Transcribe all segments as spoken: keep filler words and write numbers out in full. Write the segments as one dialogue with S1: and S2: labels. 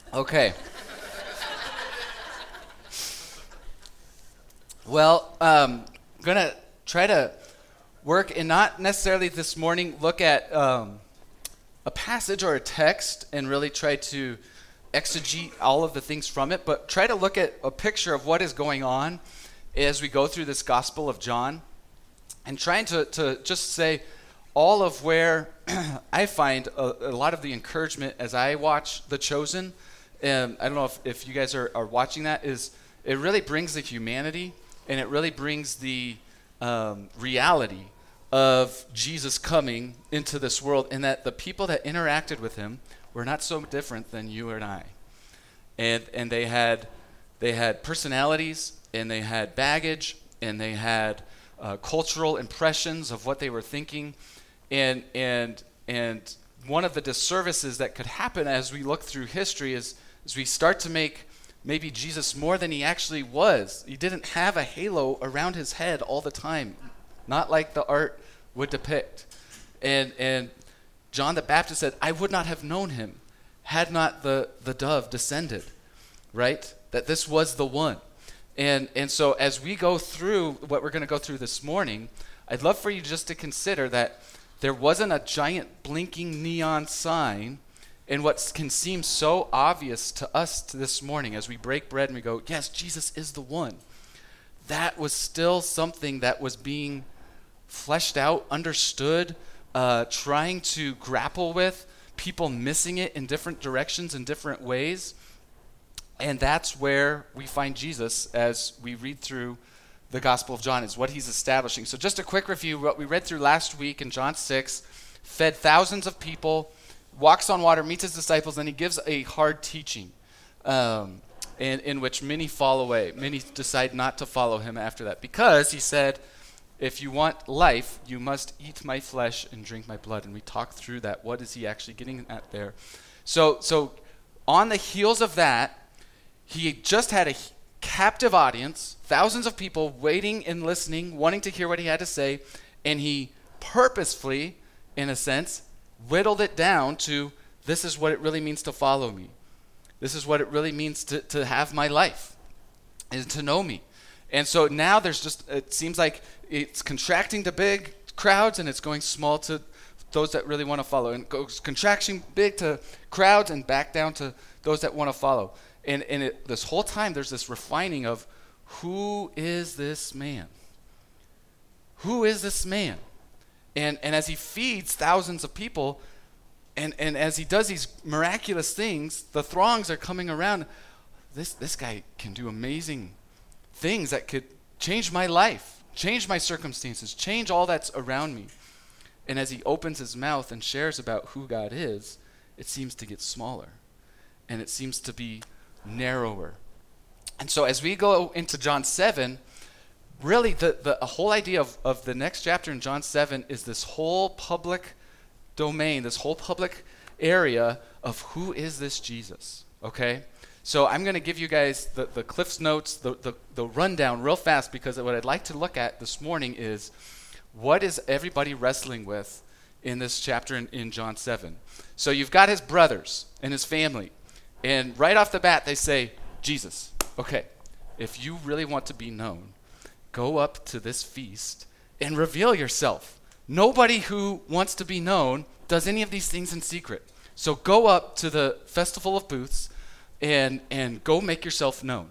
S1: Okay. Well, um, I'm going to try to work and not necessarily this morning look at um, a passage or a text and really try to exegete all of the things from it, but try to look at a picture of what is going on as we go through this Gospel of John and trying to, to just say all of where I find a, a lot of the encouragement as I watch The Chosen. Um, I don't know if, if you guys are, are watching that, is it really brings the humanity and it really brings the um, reality of Jesus coming into this world, and that the people that interacted with him were not so different than you and I. And and they had they had personalities, and they had baggage, and they had uh, cultural impressions of what they were thinking. And and and one of the disservices that could happen as we look through history is, is we start to make maybe Jesus more than he actually was. He didn't have a halo around his head all the time, not like the art would depict. And and John the Baptist said, I would not have known him had not the, the dove descended, right? That this was the one. And and so as we go through what we're going to go through this morning, I'd love for you just to consider that there wasn't a giant blinking neon sign in what can seem so obvious to us to this morning as we break bread and we go, yes, Jesus is the one. That was still something that was being fleshed out, understood, uh, trying to grapple with, people missing it in different directions in different ways. And that's where we find Jesus as we read through the Gospel of John, is what he's establishing. So just a quick review, what we read through last week in John six, fed thousands of people, walks on water, meets his disciples, and he gives a hard teaching um, in, in which many fall away. Many decide not to follow him after that because he said, if you want life, you must eat my flesh and drink my blood. And we talked through that. What is he actually getting at there? So, so on the heels of that, he just had a captive audience, thousands of people waiting and listening, wanting to hear what he had to say, and he purposefully, in a sense, whittled it down to, this is what it really means to follow me. This is what it really means to, to have my life, and to know me. And so now there's just, it seems like it's contracting to big crowds and it's going small to those that really want to follow. And it goes contraction big to crowds and back down to those that want to follow. And, and it, this whole time there's this refining of, who is this man? Who is this man? And and as he feeds thousands of people, and, and as he does these miraculous things, the throngs are coming around. This this guy can do amazing things that could change my life, change my circumstances, change all that's around me. And as he opens his mouth and shares about who God is, it seems to get smaller. And it seems to be narrower. And so as we go into John seven, really the, the whole idea of, of the next chapter in John seven is this whole public domain, this whole public area of who is this Jesus, okay? So I'm going to give you guys the, the Cliff's Notes, the, the, the rundown real fast, because what I'd like to look at this morning is, what is everybody wrestling with in this chapter in, in John seven? So you've got his brothers and his family, and right off the bat they say, Jesus, okay, if you really want to be known, go up to this feast and reveal yourself. Nobody who wants to be known does any of these things in secret. So go up to the Festival of Booths and and go make yourself known.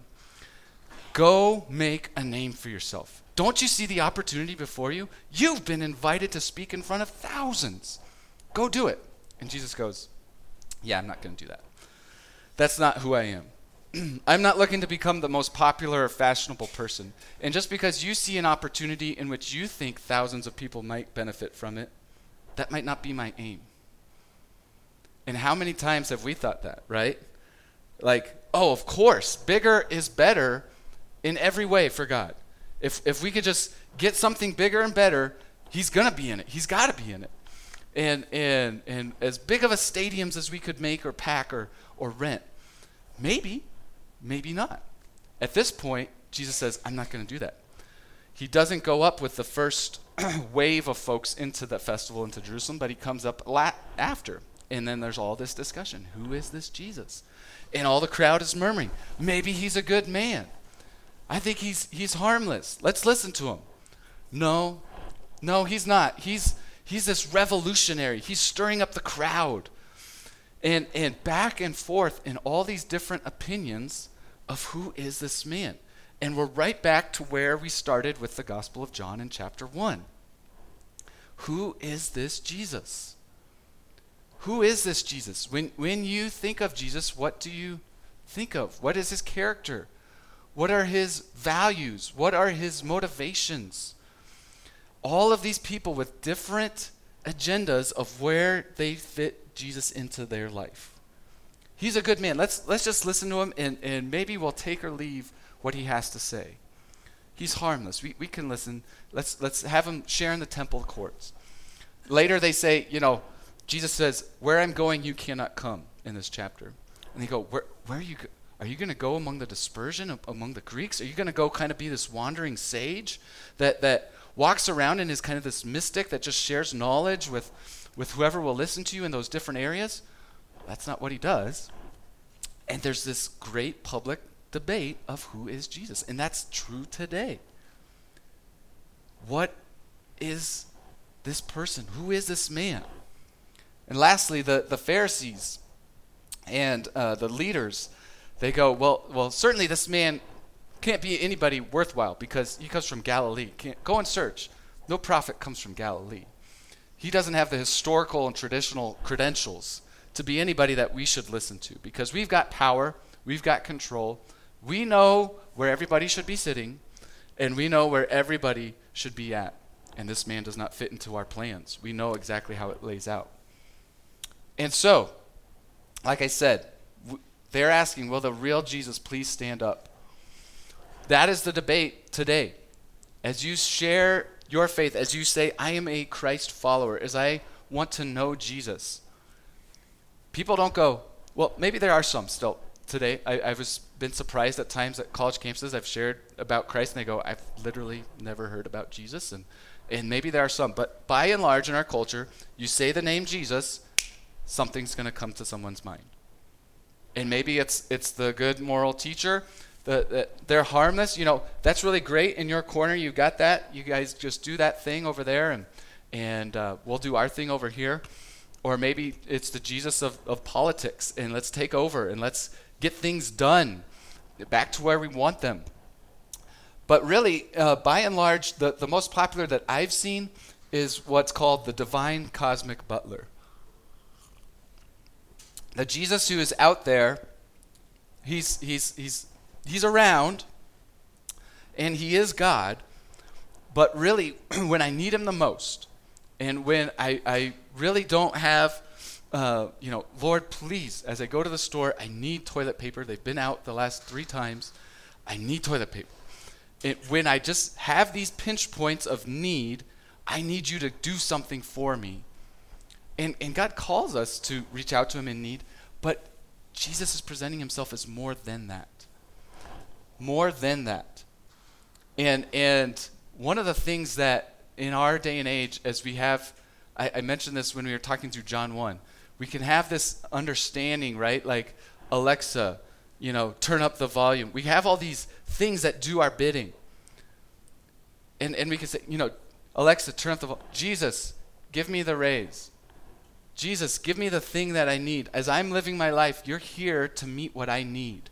S1: Go make a name for yourself. Don't you see the opportunity before you? You've been invited to speak in front of thousands. Go do it. And Jesus goes, yeah, I'm not going to do that. That's not who I am. I'm not looking to become the most popular or fashionable person. And just because you see an opportunity in which you think thousands of people might benefit from it, that might not be my aim. And how many times have we thought that, right? Like, oh, of course, bigger is better in every way for God. If if we could just get something bigger and better, he's going to be in it. He's got to be in it. And and and as big of a stadiums as we could make or pack or or rent, maybe, maybe not. At this point, Jesus says, I'm not going to do that. He doesn't go up with the first wave of folks into the festival into Jerusalem, but he comes up la- after. And then there's all this discussion. Who is this Jesus? And all the crowd is murmuring, maybe he's a good man. I think he's he's harmless. Let's listen to him. No, no, he's not. He's he's this revolutionary. He's stirring up the crowd. And and back and forth in all these different opinions of who is this man. And we're right back to where we started with the Gospel of John in chapter one. Who is this Jesus? Who is this Jesus? When when you think of Jesus, what do you think of? What is his character? What are his values? What are his motivations? All of these people with different agendas of where they fit Jesus into their life. He's a good man. Let's let's just listen to him, and, and maybe we'll take or leave what he has to say. He's harmless. We we can listen. Let's let's have him share in the temple courts. Later they say, you know, Jesus says, where I'm going, you cannot come, in this chapter. And they go, where, where are you go- Are you going to go among the dispersion, among the Greeks? Are you going to go kind of be this wandering sage that, that walks around and is kind of this mystic that just shares knowledge with, with whoever will listen to you in those different areas? That's not what he does. And there's this great public debate of who is Jesus. And that's true today. What is this person? Who is this man? And lastly, the, the Pharisees and uh, the leaders, they go, well, well, certainly this man can't be anybody worthwhile because he comes from Galilee. Can't, go and search. No prophet comes from Galilee. He doesn't have the historical and traditional credentials to be anybody that we should listen to because we've got power, we've got control, we know where everybody should be sitting, and we know where everybody should be at. And this man does not fit into our plans. We know exactly how it lays out. And so, like I said, w- they're asking, will the real Jesus please stand up? That is the debate today. As you share your faith, as you say, I am a Christ follower, as I want to know Jesus, people don't go, well, maybe there are some still today. I, I've been surprised at times at college campuses I've shared about Christ, and they go, I've literally never heard about Jesus. And, and maybe there are some, but by and large in our culture, you say the name Jesus, something's going to come to someone's mind. And maybe it's it's the good moral teacher. The, the, they're harmless. You know, that's really great in your corner. You got that. You guys just do that thing over there, and and uh, we'll do our thing over here. Or maybe it's the Jesus of, of politics, and let's take over, and let's get things done back to where we want them. But really, uh, by and large, the, the most popular that I've seen is what's called the divine cosmic butler. The Jesus who is out there, he's he's he's he's around, and he is God, but really, when I need him the most, and when I, I really don't have, uh, you know, Lord, please, as I go to the store, I need toilet paper. They've been out the last three times. I need toilet paper. It, when I just have these pinch points of need, I need you to do something for me. And and God calls us to reach out to him in need, but Jesus is presenting himself as more than that. More than that. And and one of the things that in our day and age, as we have, I, I mentioned this when we were talking through John one, we can have this understanding, right? Like, Alexa, you know, turn up the volume. We have all these things that do our bidding. And and we can say, you know, Alexa, turn up the volume. Jesus, give me the raise. Jesus, give me the thing that I need. As I'm living my life, you're here to meet what I need.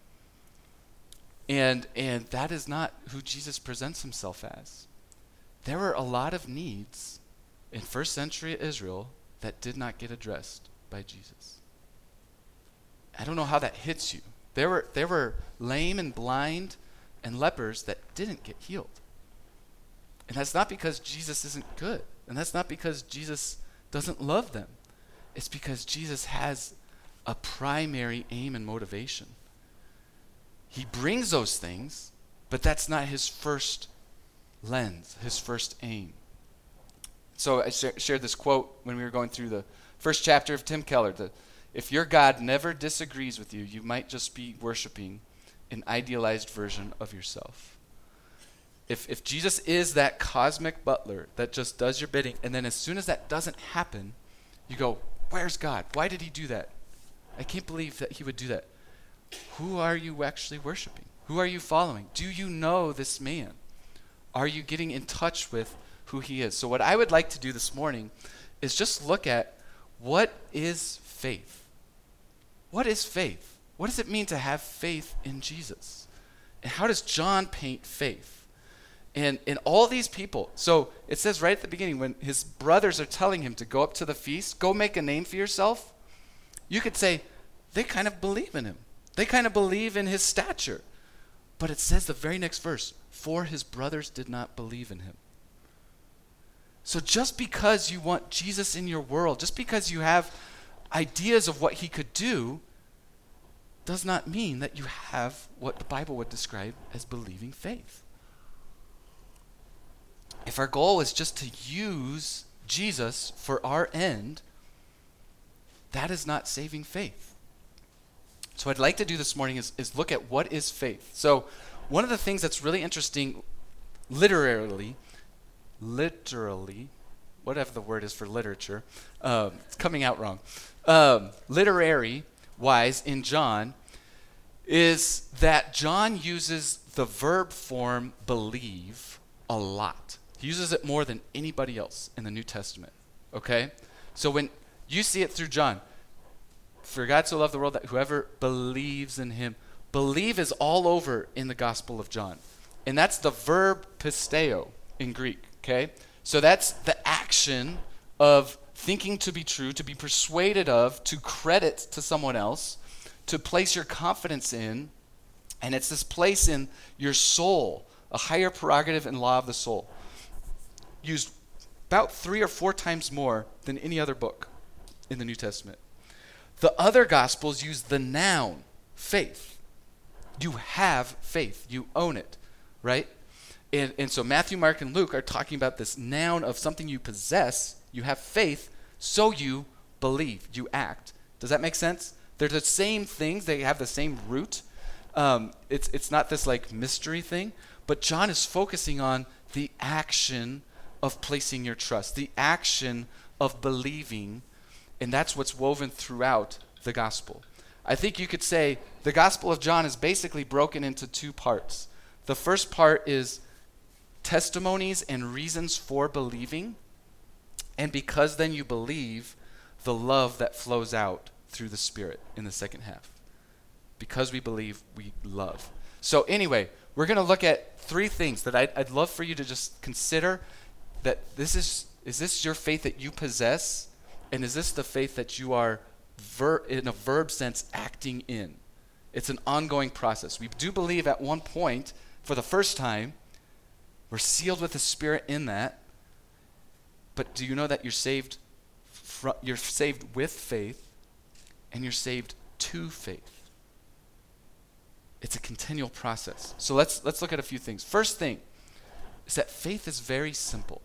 S1: And and that is not who Jesus presents himself as. There were a lot of needs in first century Israel that did not get addressed by Jesus. I don't know how that hits you. There were there were lame and blind and lepers that didn't get healed. And that's not because Jesus isn't good. And that's not because Jesus doesn't love them. It's because Jesus has a primary aim and motivation. He brings those things, but that's not his first lens, his first aim. So I sh- shared this quote when we were going through the first chapter of Tim Keller. The, if your God never disagrees with you, you might just be worshiping an idealized version of yourself. If if Jesus is that cosmic butler that just does your bidding, and then as soon as that doesn't happen, you go, Where's God? Why did he do that? I can't believe that he would do that. Who are you actually worshiping? Who are you following? Do you know this man? Are you getting in touch with who he is? So what I would like to do this morning is just look at what is faith? What is faith? What does it mean to have faith in Jesus? And how does John paint faith? And in all these people, so it says right at the beginning when his brothers are telling him to go up to the feast, go make a name for yourself, you could say they kind of believe in him. They kind of believe in his stature. But it says the very next verse, for his brothers did not believe in him. So just because you want Jesus in your world, just because you have ideas of what he could do, does not mean that you have what the Bible would describe as believing faith. If our goal is just to use Jesus for our end, that is not saving faith. So what I'd like to do this morning is, is look at what is faith. So one of the things that's really interesting literally, literally, whatever the word is for literature, um, it's coming out wrong, um, literary-wise in John, is that John uses the verb form believe a lot. He uses it more than anybody else in the New Testament, okay? So when you see it through John, for God so loved the world that whoever believes in him, believe is all over in the Gospel of John. And that's the verb pisteo in Greek, okay? So that's the action of thinking to be true, to be persuaded of, to credit to someone else, to place your confidence in, and it's this place in your soul, a higher prerogative and law of the soul, used about three or four times more than any other book in the New Testament. The other Gospels use the noun, faith. You have faith. You own it, right? And, and so Matthew, Mark, and Luke are talking about this noun of something you possess. You have faith, so you believe. You act. Does that make sense? They're the same things. They have the same root. Um, it's it's not this like mystery thing, but John is focusing on the action of placing your trust, the action of believing, and that's what's woven throughout the gospel. I think you could say the Gospel of John is basically broken into two parts. The first part is testimonies and reasons for believing, and because then you believe, the love that flows out through the Spirit in the second half. Because we believe, we love. So anyway, we're going to look at three things that I'd, I'd love for you to just consider. That this is, is this your faith that you possess? And is this the faith that you are, ver- in a verb sense, acting in? It's an ongoing process. We do believe at one point, for the first time, we're sealed with the Spirit in that. But do you know that you're saved, fr- you're saved with faith, and you're saved to faith? It's a continual process. So let's let's look at a few things. First thing is that faith is very simple.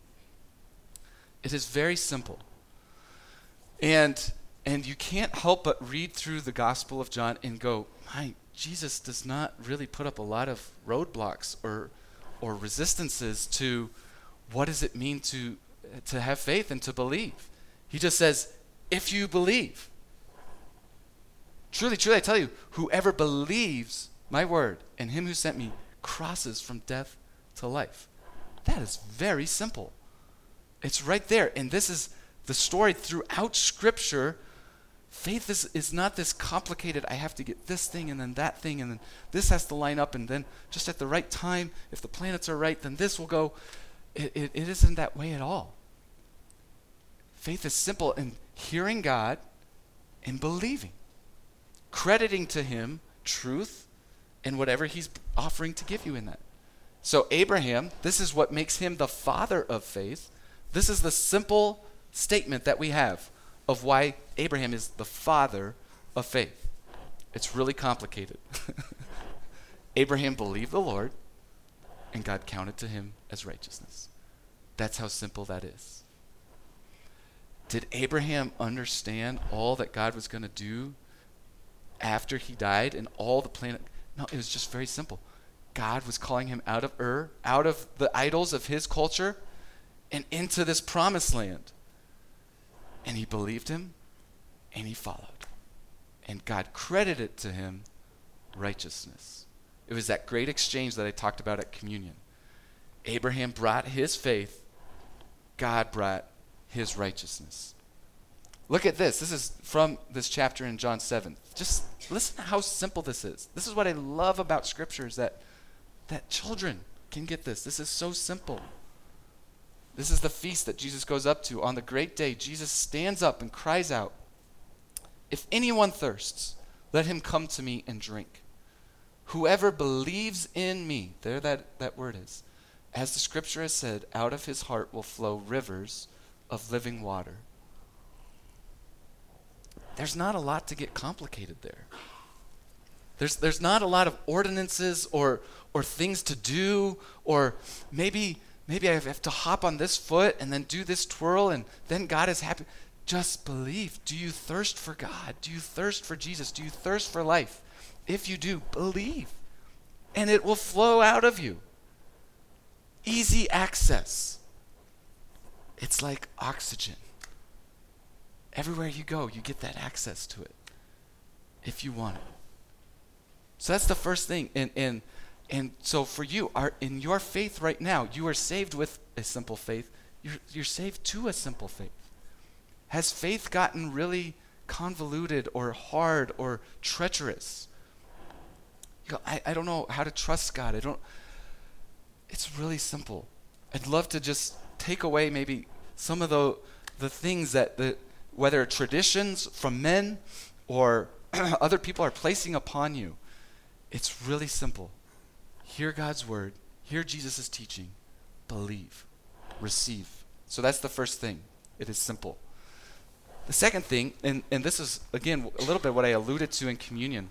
S1: It is very simple. And and you can't help but read through the Gospel of John and go, my, Jesus does not really put up a lot of roadblocks or or resistances to what does it mean to to have faith and to believe. He just says, if you believe. Truly, truly, I tell you, whoever believes my word and him who sent me crosses from death to life. That is very simple. It's right there. And this is the story throughout Scripture. Faith is, is not this complicated, I have to get this thing and then that thing and then this has to line up and then just at the right time, if the planets are right, then this will go. It, it, it isn't that way at all. Faith is simple in hearing God and believing. Crediting to him truth and whatever he's offering to give you in that. So Abraham, this is what makes him the father of faith. This is the simple statement that we have of why Abraham is the father of faith. It's really complicated. Abraham believed the Lord, and God counted to him as righteousness. That's how simple that is. Did Abraham understand all that God was going to do after he died and all the plan? No, it was just very simple. God was calling him out of Ur, out of the idols of his culture, and into this promised land. And he believed him, and he followed. And God credited to him righteousness. It was that great exchange that I talked about at communion. Abraham brought his faith. God brought his righteousness. Look at this. This is from this chapter in John seven. Just listen to how simple this is. This is what I love about Scripture, is that, that children can get this. This is so simple. This is the feast that Jesus goes up to. On the great day, Jesus stands up and cries out, "If anyone thirsts, let him come to me and drink. Whoever believes in me," there that, that word is, "as the Scripture has said, out of his heart will flow rivers of living water." There's not a lot to get complicated there. There's there's not a lot of ordinances or or things to do, or maybe maybe I have to hop on this foot and then do this twirl and then God is happy. Just believe. Do you thirst for God? Do you thirst for Jesus? Do you thirst for life? If you do, believe, and it will flow out of you. Easy access. It's like oxygen. Everywhere you go, you get that access to it if you want it. So that's the first thing. And and and so for you, are in your faith right now, you are saved with a simple faith. You're you're saved to a simple faith. Has faith gotten really convoluted or hard or treacherous? You go, I, I don't know how to trust God. I don't. It's really simple. I'd love to just take away maybe some of the the things that the whether traditions from men or other people are placing upon you. It's really simple. Hear God's word. Hear Jesus' teaching. Believe. Receive. So that's the first thing. It is simple. The second thing, and, and this is, again, a little bit what I alluded to in communion.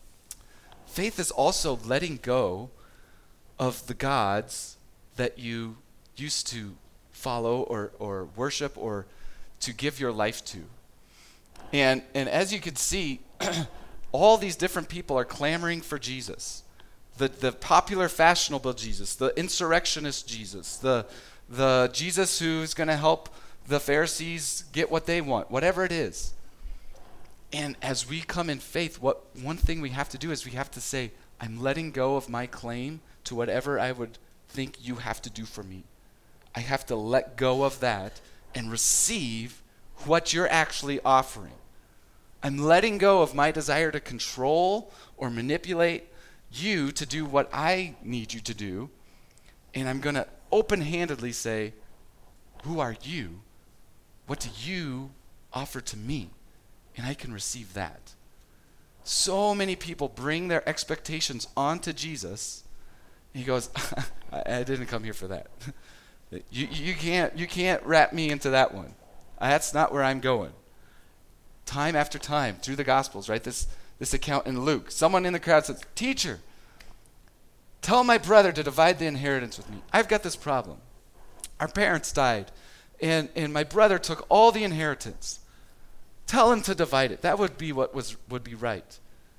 S1: Faith is also letting go of the gods that you used to follow or, or worship or to give your life to. And and as you can see, all these different people are clamoring for Jesus. The the popular fashionable Jesus, the insurrectionist Jesus, the the Jesus who's going to help the Pharisees get what they want, whatever it is. And as we come in faith, what one thing we have to do is we have to say, I'm letting go of my claim to whatever I would think you have to do for me. I have to let go of that and receive what you're actually offering. I'm letting go of my desire to control or manipulate you to do what I need you to do, and I'm going to open-handedly say, who are you? What do you offer to me? And I can receive that. So many people bring their expectations onto Jesus, and he goes, I, I didn't come here for that. You, you can't you can't wrap me into that one. That's not where I'm going. Time after time through the Gospels, right? This this account in Luke. Someone in the crowd says, "Teacher, tell my brother to divide the inheritance with me. I've got this problem. Our parents died, and, and my brother took all the inheritance. Tell him to divide it. That would be what was would be right."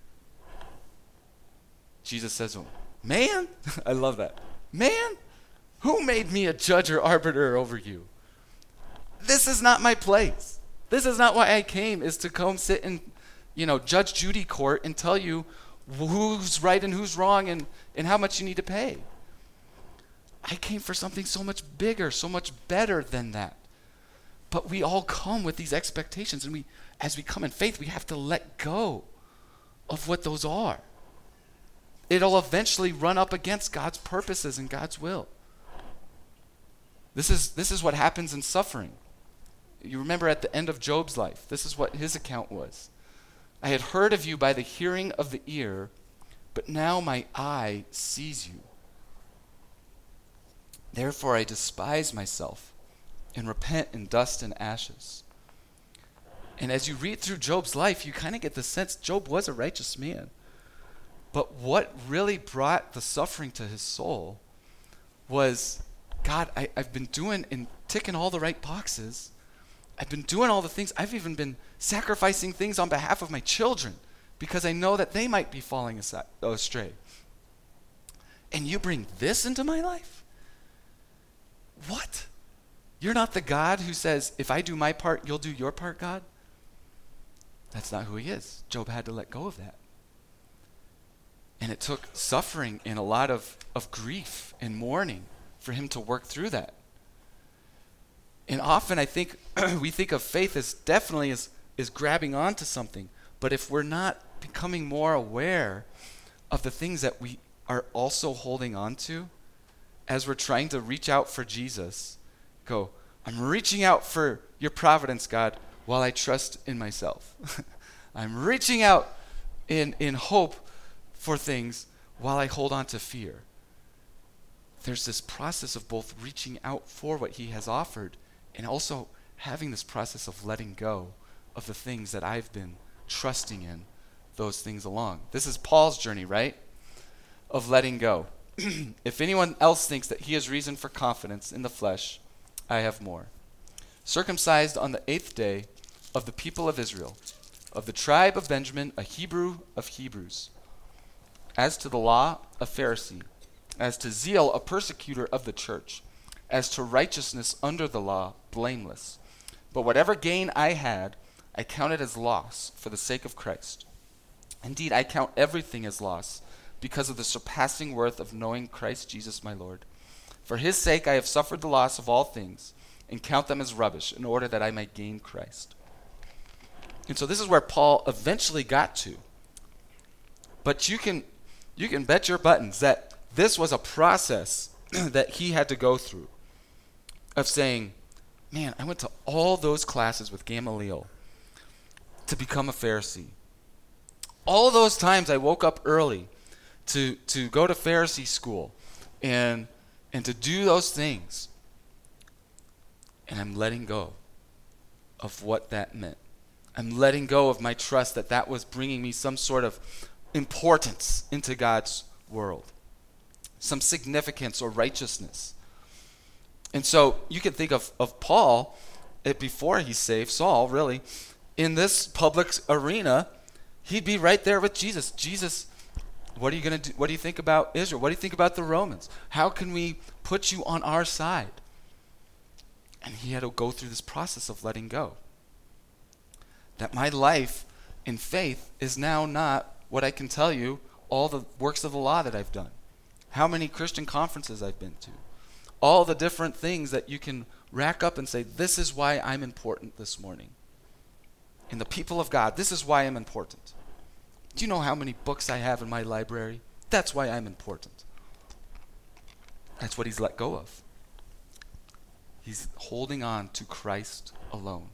S1: Jesus says, oh, "Man," I love that. "Man, who made me a judge or arbiter over you? This is not my place. This is not why I came, is to come sit in, you know, Judge Judy court and tell you who's right and who's wrong and, and how much you need to pay. I came for something so much bigger, so much better than that." But we all come with these expectations, and we, as we come in faith, we have to let go of what those are. It'll eventually run up against God's purposes and God's will. This is this is what happens in suffering. You remember at the end of Job's life, this is what his account was. "I had heard of you by the hearing of the ear, but now my eye sees you. Therefore I despise myself and repent in dust and ashes." And as you read through Job's life, you kind of get the sense Job was a righteous man. But what really brought the suffering to his soul was, God, I, I've been doing and ticking all the right boxes. I've been doing all the things. I've even been sacrificing things on behalf of my children because I know that they might be falling astray. And you bring this into my life? What? You're not the God who says, if I do my part, you'll do your part, God. That's not who he is. Job had to let go of that. And it took suffering and a lot of, of grief and mourning for him to work through that. And often I think we think of faith as definitely as, as grabbing onto something. But if we're not becoming more aware of the things that we are also holding on to, as we're trying to reach out for Jesus, go, I'm reaching out for your providence, God, while I trust in myself. I'm reaching out in, in hope for things while I hold on to fear. There's this process of both reaching out for what he has offered and also having this process of letting go of the things that I've been trusting in, those things along. This is Paul's journey, right? Of letting go. If anyone else thinks that he has reason for confidence in the flesh, I have more. Circumcised on the eighth day of the people of Israel, of the tribe of Benjamin, a Hebrew of Hebrews. As to the law, a Pharisee. As to zeal, a persecutor of the church. As to righteousness under the law, blameless. But whatever gain I had, I counted as loss for the sake of Christ. Indeed, I count everything as loss because of the surpassing worth of knowing Christ Jesus my Lord. For his sake I have suffered the loss of all things and count them as rubbish in order that I might gain Christ. And so this is where Paul eventually got to. But you can you can bet your buttons that this was a process that he had to go through of saying, man, I went to all those classes with Gamaliel to become a Pharisee. All those times I woke up early to to go to Pharisee school and and to do those things. And I'm letting go of what that meant. I'm letting go of my trust that that was bringing me some sort of importance into God's world, some significance or righteousness. And so you can think of, of Paul, it, before he's saved, Saul really, in this public arena, he'd be right there with Jesus. Jesus, what are you going to do? What do you think about Israel? What do you think about the Romans? How can we put you on our side? And he had to go through this process of letting go. That my life in faith is now not what I can tell you, all the works of the law that I've done, how many Christian conferences I've been to, all the different things that you can rack up and say, this is why I'm important this morning. In the people of God, this is why I'm important. Do you know how many books I have in my library? That's why I'm important. That's what he's let go of. He's holding on to Christ alone.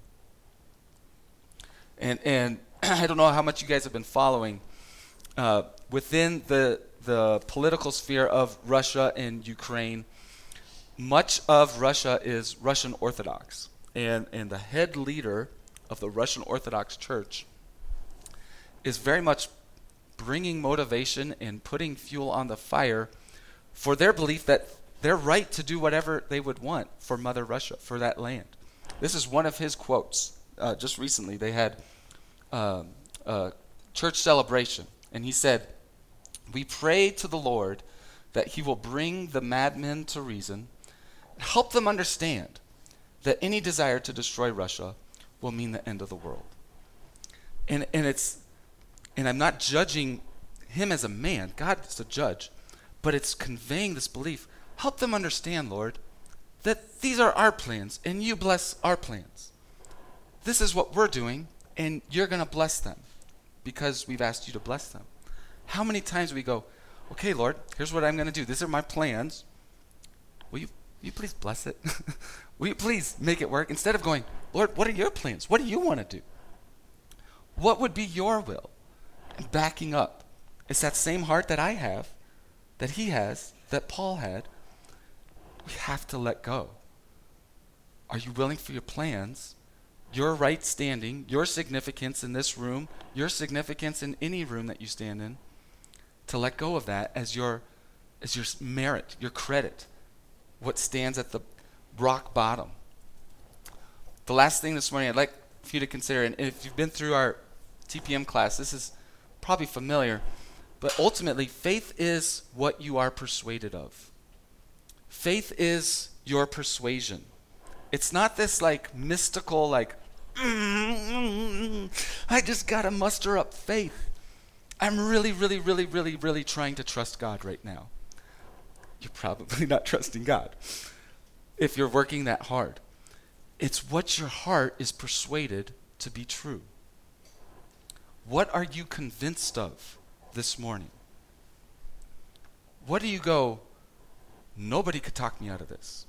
S1: And and I don't know how much you guys have been following uh, within the the political sphere of Russia and Ukraine. Much of Russia is Russian Orthodox, and and the head leader of the Russian Orthodox Church is very much bringing motivation and putting fuel on the fire for their belief that they're right to do whatever they would want for Mother Russia, for that land. This is one of his quotes. Uh, just recently, they had um, a church celebration, and he said, "We pray to the Lord that he will bring the madmen to reason, help them understand that any desire to destroy Russia will mean the end of the world." And and it's and I'm not judging him as a man. God is a judge, but it's conveying this belief. Help them understand, Lord, that these are our plans, and you bless our plans. This is what we're doing, and you're going to bless them because we've asked you to bless them. How many times do we go, okay, Lord, here's what I'm going to do. These are my plans. Will you, will you please bless it? Will you please make it work? Instead of going, Lord, what are your plans? What do you want to do? What would be your will? And backing up. It's that same heart that I have, that he has, that Paul had. We have to let go. Are you willing for your plans, your right standing, your significance in this room, your significance in any room that you stand in, to let go of that as your as your merit, your credit, what stands at the rock bottom? The last thing this morning I'd like for you to consider, and if you've been through our T P M class, this is probably familiar, but ultimately, faith is what you are persuaded of. Faith is your persuasion. It's not this like mystical, like, mm, I just got to muster up faith. I'm really, really, really, really, really trying to trust God right now. You're probably not trusting God if you're working that hard. It's what your heart is persuaded to be true. What are you convinced of this morning? What do you go, nobody could talk me out of this?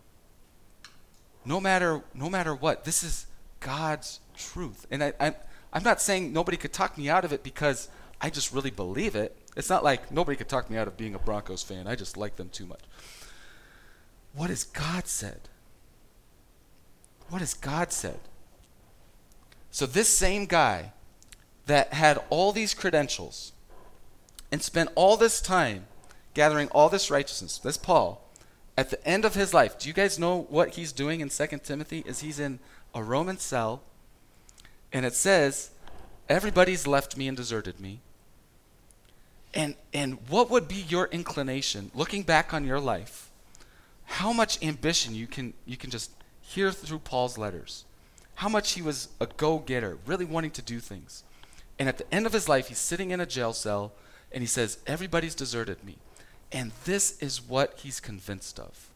S1: No matter no matter what, this is God's truth. And I, I, I'm not saying nobody could talk me out of it because I just really believe it. It's not like nobody could talk me out of being a Broncos fan. I just like them too much. What has God said? What has God said? So this same guy that had all these credentials and spent all this time gathering all this righteousness, this Paul, at the end of his life, do you guys know what he's doing in Second Timothy? Is he's in a Roman cell, and it says, everybody's left me and deserted me. And and what would be your inclination, looking back on your life, how much ambition you can you can just hear through Paul's letters, how much he was a go-getter, really wanting to do things. And at the end of his life, he's sitting in a jail cell, and he says, everybody's deserted me. And this is what he's convinced of.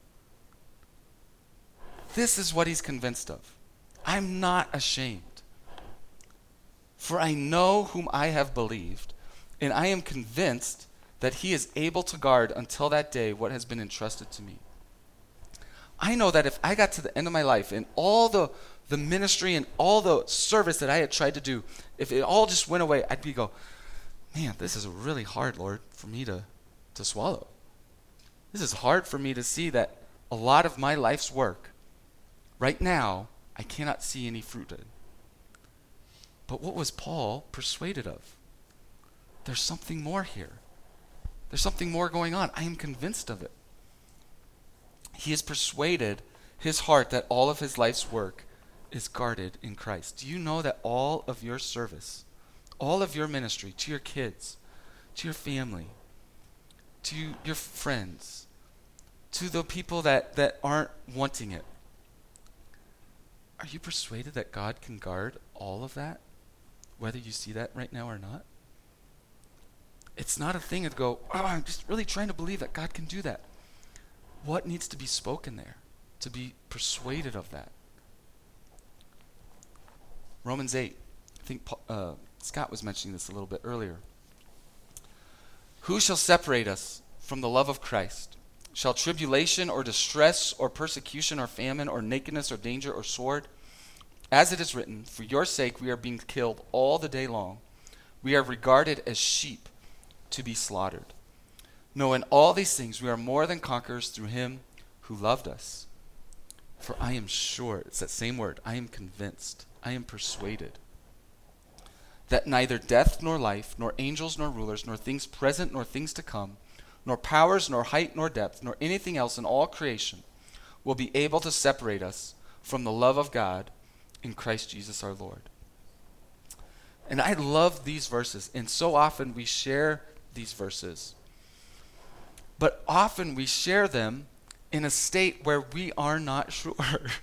S1: This is what he's convinced of. I'm not ashamed, for I know whom I have believed, and I am convinced that he is able to guard until that day what has been entrusted to me. I know that if I got to the end of my life and all the, the ministry and all the service that I had tried to do, if it all just went away, I'd be go, man, this is really hard, Lord, for me to, to swallow. This is hard for me to see that a lot of my life's work, right now, I cannot see any fruit in. But what was Paul persuaded of? There's something more here. There's something more going on. I am convinced of it. He has persuaded his heart that all of his life's work is guarded in Christ. Do you know that all of your service, all of your ministry to your kids, to your family, to your friends, to the people that, that aren't wanting it, are you persuaded that God can guard all of that, whether you see that right now or not? It's not a thing to go, oh, I'm just really trying to believe that God can do that. What needs to be spoken there to be persuaded of that? Romans eight. I think uh, Scott was mentioning this a little bit earlier. Who shall separate us from the love of Christ? Shall tribulation or distress or persecution or famine or nakedness or danger or sword? As it is written, for your sake we are being killed all the day long. We are regarded as sheep to be slaughtered. No, in all these things we are more than conquerors through him who loved us. For I am sure, it's that same word, I am convinced, I am persuaded, that neither death nor life, nor angels nor rulers, nor things present nor things to come, nor powers, nor height, nor depth, nor anything else in all creation will be able to separate us from the love of God in Christ Jesus our Lord. And I love these verses, and so often we share these verses. But often we share them in a state where we are not sure.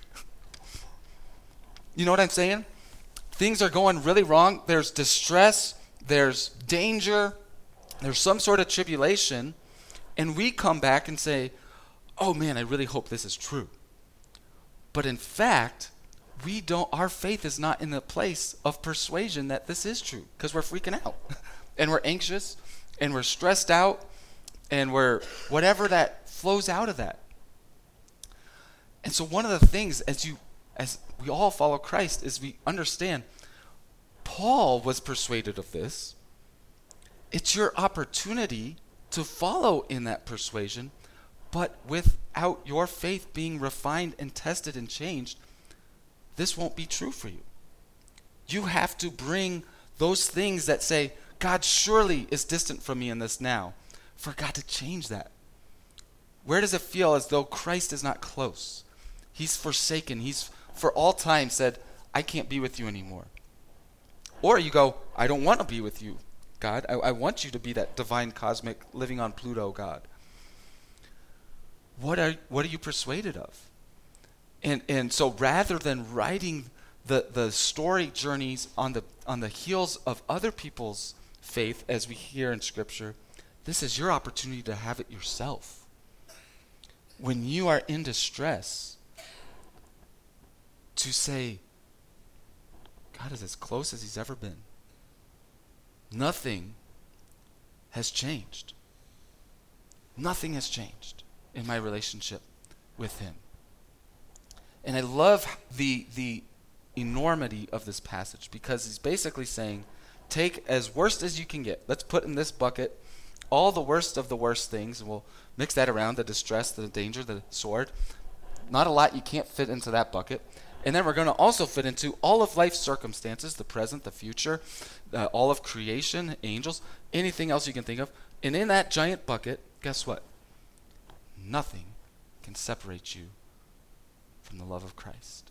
S1: You know what I'm saying? Things are going really wrong. There's distress. There's danger. There's some sort of tribulation. And we come back and say, oh man, I really hope this is true. But in fact, we don't, our faith is not in the place of persuasion that this is true, because we're freaking out and we're anxious and we're stressed out and we're whatever that flows out of that. And so one of the things as you as we all follow Christ is we understand Paul was persuaded of this. It's your opportunity to follow in that persuasion, but without your faith being refined and tested and changed, this won't be true for you. You have to bring those things that say, God surely is distant from me in this now, for God to change that. Where does it feel as though Christ is not close? He's forsaken. He's for all time said, I can't be with you anymore. Or you go, I don't want to be with you, God. I, I want you to be that divine, cosmic, living on Pluto God. What are what are you persuaded of? And and so rather than writing the, the story journeys on the on the heels of other people's faith, as we hear in Scripture, this is your opportunity to have it yourself. When you are in distress, to say, God is as close as he's ever been. Nothing has changed. Nothing has changed in my relationship with him. And I love the the enormity of this passage, because he's basically saying, take as worst as you can get. Let's put in this bucket all the worst of the worst things, and we'll mix that around, the distress, the danger, the sword. Not a lot you can't fit into that bucket. And then we're going to also fit into all of life's circumstances, the present, the future, uh, all of creation, angels, anything else you can think of. And in that giant bucket, guess what? Nothing can separate you from the love of Christ.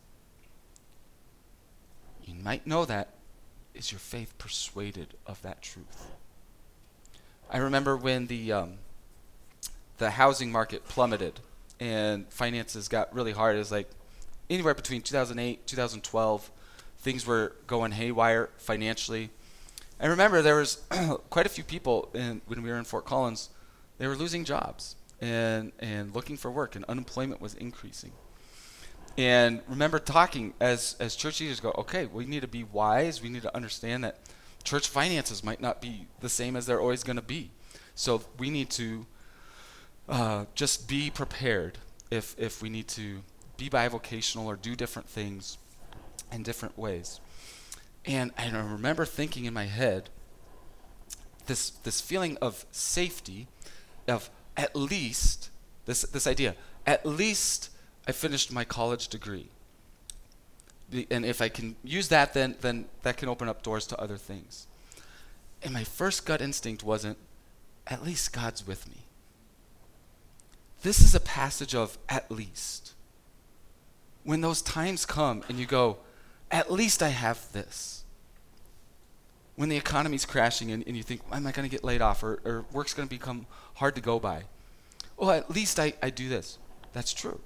S1: You might know that. Is your faith persuaded of that truth? I remember when the um, the housing market plummeted and finances got really hard. It was like anywhere between two thousand eight, two thousand twelve, things were going haywire financially. I remember there was quite a few people in, when we were in Fort Collins, they were losing jobs and, and looking for work, and unemployment was increasing. And remember talking as, as church leaders, go, okay, we need to be wise. We need to understand that church finances might not be the same as they're always going to be. So we need to uh, just be prepared if if we need to be bivocational or do different things in different ways. And I remember thinking in my head, this this feeling of safety, of at least, this this idea, at least I finished my college degree. The, and if I can use that, then then that can open up doors to other things. And my first gut instinct wasn't, at least God's with me. This is a passage of at least. When those times come and you go, at least I have this. When the economy's crashing and, and you think, am I going to get laid off, or, or work's going to become hard to go by? Well, at least I, I do this. That's true.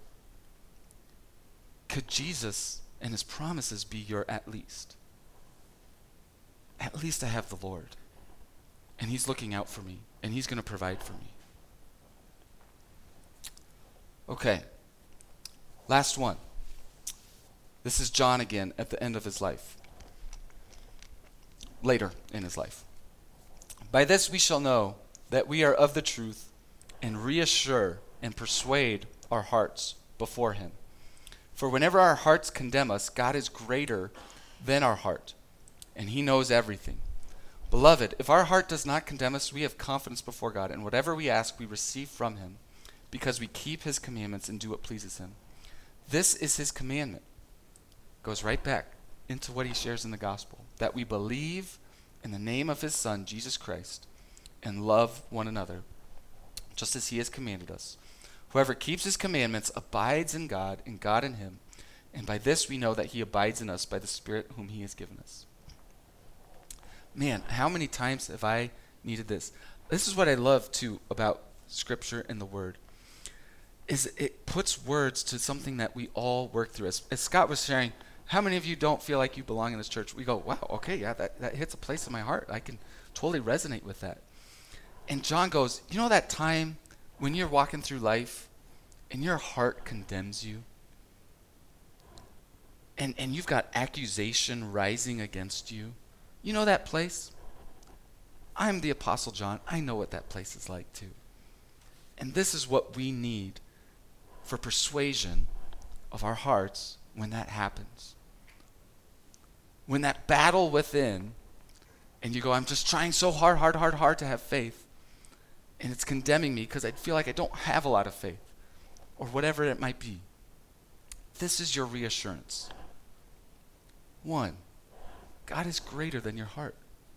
S1: Could Jesus and his promises be your at least? At least I have the Lord, and he's looking out for me, and he's going to provide for me. Okay, last one. This is John again at the end of his life. Later in his life. By this we shall know that we are of the truth, and reassure and persuade our hearts before him. For whenever our hearts condemn us, God is greater than our heart, and he knows everything. Beloved, if our heart does not condemn us, we have confidence before God, and whatever we ask we receive from him, because we keep his commandments and do what pleases him. This is his commandment. Goes right back into what he shares in the gospel, that we believe in the name of his Son, Jesus Christ, and love one another, just as he has commanded us. Whoever keeps his commandments abides in God, and God in him. And by this we know that he abides in us by the Spirit whom he has given us. Man, how many times have I needed this? This is what I love, too, about Scripture and the Word, is it puts words to something that we all work through. As, as Scott was sharing, how many of you don't feel like you belong in this church? We go, wow, okay, yeah, that, that hits a place in my heart. I can totally resonate with that. And John goes, you know that time when you're walking through life and your heart condemns you, and and you've got accusation rising against you? You know that place? I'm the Apostle John. I know what that place is like too. And this is what we need for persuasion of our hearts when that happens. When that battle within, and you go, I'm just trying so hard, hard, hard, hard to have faith, and it's condemning me because I feel like I don't have a lot of faith, or whatever it might be. This is your reassurance. One, God is greater than your heart.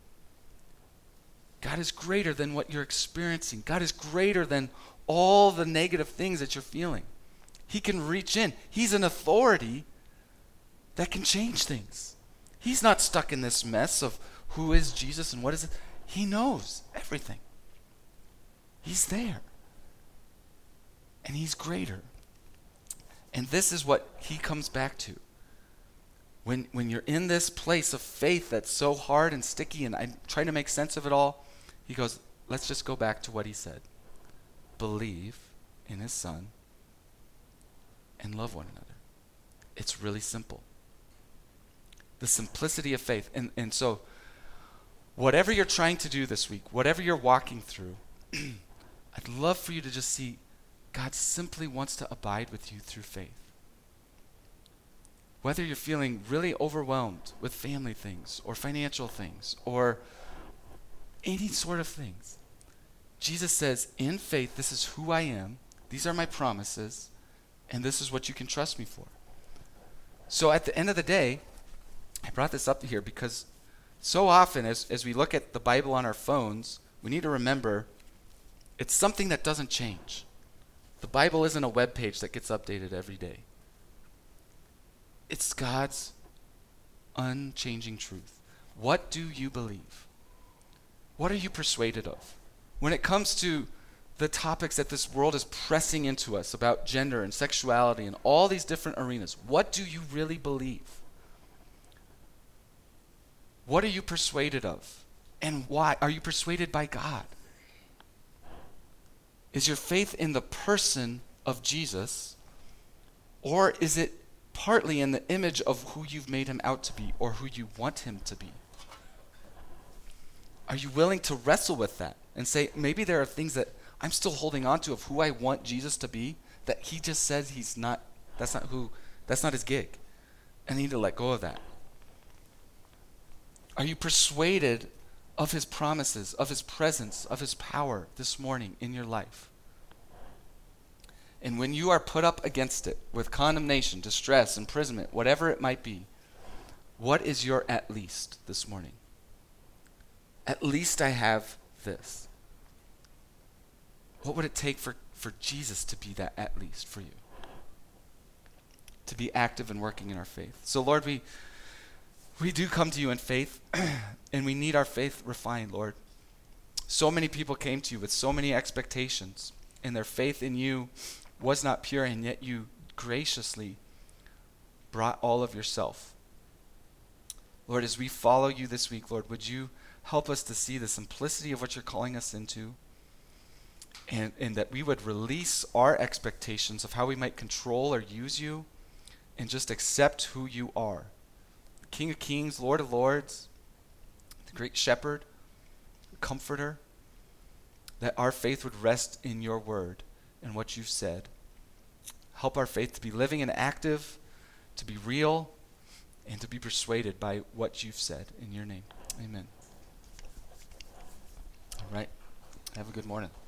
S1: God is greater than what you're experiencing. God is greater than all the negative things that you're feeling. He can reach in. He's an authority that can change things. He's not stuck in this mess of who is Jesus and what is it. He knows everything. He's there. And he's greater. And this is what he comes back to. When, when you're in this place of faith that's so hard and sticky and I'm trying to make sense of it all, he goes, let's just go back to what he said. Believe in his son and love one another. It's really simple. The simplicity of faith. And, and so, whatever you're trying to do this week, whatever you're walking through, I'd love for you to just see God simply wants to abide with you through faith. Whether you're feeling really overwhelmed with family things or financial things or any sort of things, Jesus says, in faith, this is who I am, these are my promises, and this is what you can trust me for. So at the end of the day, I brought this up here because so often as, as we look at the Bible on our phones, we need to remember it's something that doesn't change. The Bible isn't a web page that gets updated every day. It's God's unchanging truth. What do you believe? What are you persuaded of? When it comes to the topics that this world is pressing into us about gender and sexuality and all these different arenas, what do you really believe? What are you persuaded of? And why? Are you persuaded by God? Is your faith in the person of Jesus, or is it partly in the image of who you've made him out to be or who you want him to be? Are you willing to wrestle with that and say, maybe there are things that I'm still holding on to of who I want Jesus to be, that he just says he's not, that's not who, that's not his gig. And I need to let go of that. Are you persuaded of his promises, of his presence, of his power this morning in your life? And when you are put up against it with condemnation, distress, imprisonment, whatever it might be, what is your at least this morning? At least I have this. What would it take for, for Jesus to be that at least for you? To be active and working in our faith. So Lord, we we do come to you in faith, and we need our faith refined, Lord. So many people came to you with so many expectations, and their faith in you was not pure, and yet you graciously brought all of yourself. Lord, as we follow you this week, Lord, would you help us to see the simplicity of what you're calling us into, and, and that we would release our expectations of how we might control or use you, and just accept who you are. The King of Kings, Lord of Lords, the great shepherd, comforter, that our faith would rest in your word and what you've said. Help our faith to be living and active, to be real, and to be persuaded by what you've said. In your name, amen. All right. Have a good morning.